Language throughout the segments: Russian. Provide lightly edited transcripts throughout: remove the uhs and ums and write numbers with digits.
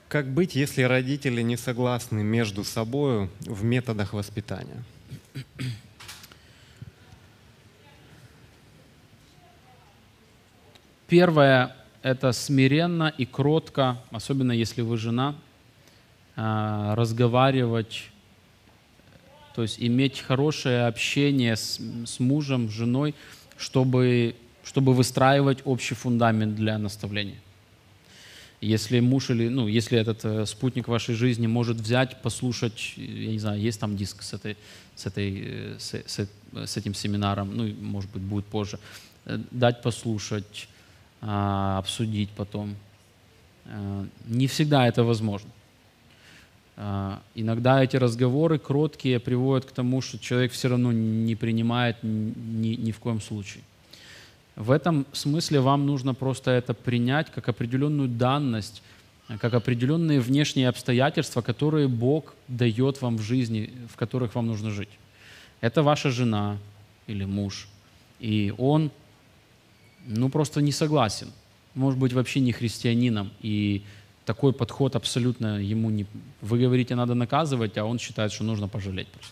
Как быть, если родители не согласны между собой в методах воспитания? Первое — это смиренно и кротко, особенно если вы жена, разговаривать, то есть иметь хорошее общение с мужем, с женой, чтобы выстраивать общий фундамент для наставления. Если муж или, ну, если этот спутник вашей жизни может взять, послушать, я не знаю, есть там диск с этим семинаром, ну, и, может быть, будет позже, дать послушать, обсудить потом. Не всегда это возможно. Иногда эти разговоры кроткие приводят к тому, что человек все равно не принимает ни в коем случае. В этом смысле вам нужно просто это принять как определенную данность, как определенные внешние обстоятельства, которые Бог дает вам в жизни, в которых вам нужно жить. Это ваша жена или муж, и он, ну, просто не согласен. Может быть, вообще не христианином, и такой подход абсолютно ему не... Вы говорите, надо наказывать, а он считает, что нужно пожалеть просто.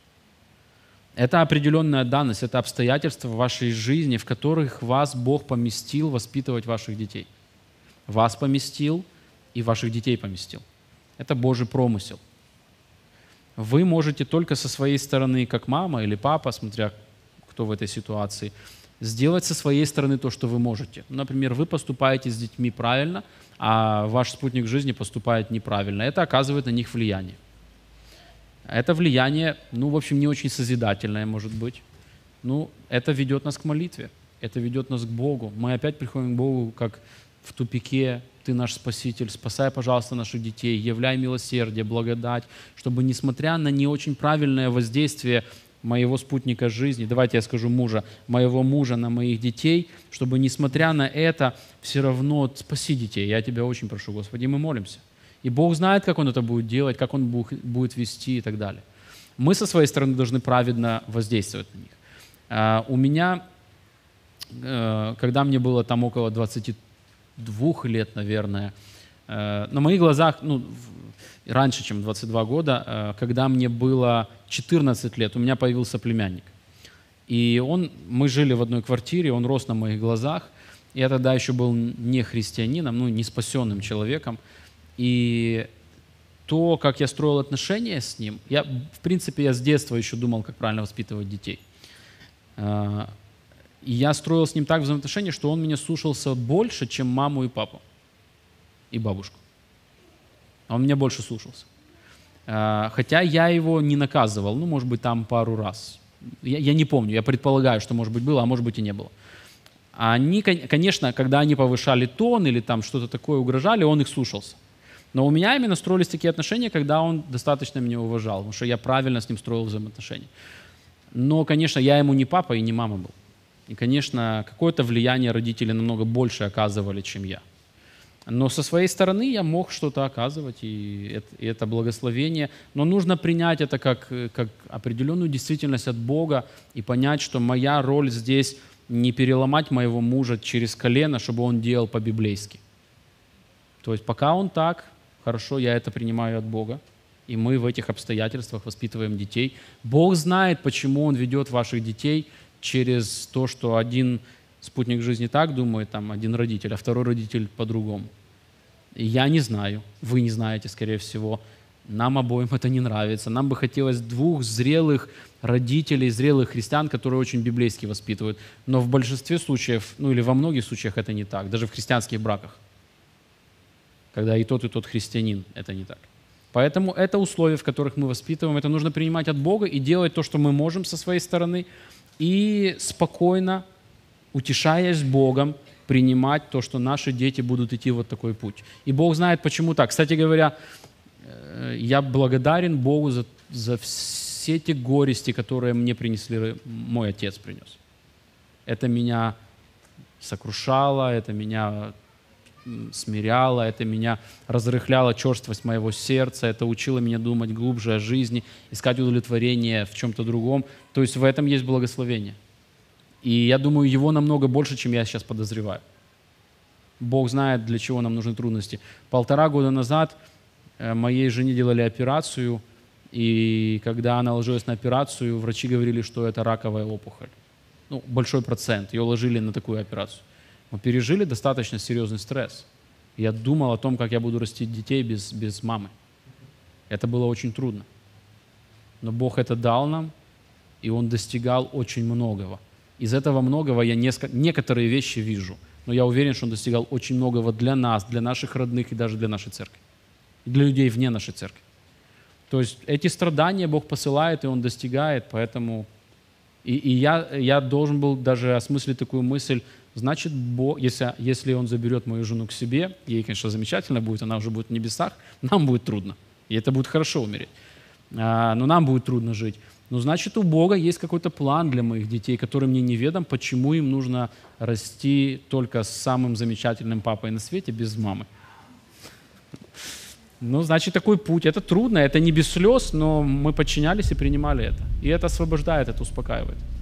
Это определенная данность, это обстоятельства в вашей жизни, в которых вас Бог поместил воспитывать ваших детей. Вас поместил и ваших детей поместил. Это Божий промысел. Вы можете только со своей стороны, как мама или папа, смотря кто в этой ситуации, сделать со своей стороны то, что вы можете. Например, вы поступаете с детьми правильно, а ваш спутник жизни поступает неправильно. Это оказывает на них влияние. Это влияние, ну, в общем, не очень созидательное, может быть. Ну, это ведет нас к молитве, это ведет нас к Богу. Мы опять приходим к Богу, как в тупике. Ты наш Спаситель, спасай, пожалуйста, наших детей, являй милосердие, благодать, чтобы, несмотря на не очень правильное воздействие моего спутника жизни, давайте я скажу мужа, моего мужа на моих детей, чтобы, несмотря на это, все равно спаси детей. Я тебя очень прошу, Господи, и мы молимся. И Бог знает, как Он это будет делать, как Он будет вести и так далее. Мы со своей стороны должны праведно воздействовать на них. У меня, когда мне было там около 22 лет, наверное, на моих глазах, ну, раньше, чем 22 года, когда мне было 14 лет, у меня появился племянник. И мы жили в одной квартире, он рос на моих глазах. Я тогда еще был не христианином, ну, не спасенным человеком. И то, как я строил отношения с ним, в принципе, я с детства еще думал, как правильно воспитывать детей. И я строил с ним так взаимоотношения, что он меня слушался больше, чем маму и папу, и бабушку. Он меня больше слушался. Хотя я его не наказывал, ну, может быть, там пару раз. Я не помню, я предполагаю, что, может быть, было, а может быть, и не было. Они, конечно, когда они повышали тон или там что-то такое угрожали, он их слушался. Но у меня именно строились такие отношения, когда он достаточно меня уважал, потому что я правильно с ним строил взаимоотношения. Но, конечно, я ему не папа и не мама был. И, конечно, какое-то влияние родители намного больше оказывали, чем я. Но со своей стороны я мог что-то оказывать, и это благословение. Но нужно принять это как определенную действительность от Бога и понять, что моя роль здесь не переломать моего мужа через колено, чтобы он делал по-библейски. То есть пока он так, хорошо, я это принимаю от Бога, и мы в этих обстоятельствах воспитываем детей. Бог знает, почему Он ведет ваших детей через то, что один спутник жизни так думает, там, один родитель, а второй родитель по-другому. Я не знаю, вы не знаете, скорее всего. Нам обоим это не нравится. Нам бы хотелось двух зрелых родителей, зрелых христиан, которые очень библейски воспитывают. Но в большинстве случаев, ну или во многих случаях это не так, даже в христианских браках. Когда и тот христианин, это не так. Поэтому это условия, в которых мы воспитываем, это нужно принимать от Бога и делать то, что мы можем со своей стороны, и спокойно, утешаясь Богом, принимать то, что наши дети будут идти вот такой путь. И Бог знает, почему так. Кстати говоря, я благодарен Богу за все те горести, которые мне принесли, мой отец принес. Это меня сокрушало, это меня смиряло, это меня разрыхляло черствость моего сердца, это учило меня думать глубже о жизни, искать удовлетворение в чем-то другом. То есть в этом есть благословение. И я думаю, его намного больше, чем я сейчас подозреваю. Бог знает, для чего нам нужны трудности. 1,5 года назад моей жене делали операцию, и когда она ложилась на операцию, врачи говорили, что это раковая опухоль. Ну, большой процент. Ее ложили на такую операцию. Мы пережили достаточно серьезный стресс. Я думал о том, как я буду растить детей без мамы. Это было очень трудно. Но Бог это дал нам, и Он достигал очень многого. Из этого многого я некоторые вещи вижу, но я уверен, что Он достигал очень многого для нас, для наших родных и даже для нашей церкви. И для людей вне нашей церкви. То есть эти страдания Бог посылает, и Он достигает, поэтому... И я должен был даже осмыслить такую мысль, значит, Бог, если Он заберет мою жену к себе, ей, конечно, замечательно будет, она уже будет в небесах, нам будет трудно. И это будет хорошо умереть. Но нам будет трудно жить. Но значит, у Бога есть какой-то план для моих детей, который мне неведом, почему им нужно расти только с самым замечательным папой на свете, без мамы. Ну, значит, такой путь. Это трудно, это не без слез, но мы подчинялись и принимали это. И это освобождает, это успокаивает.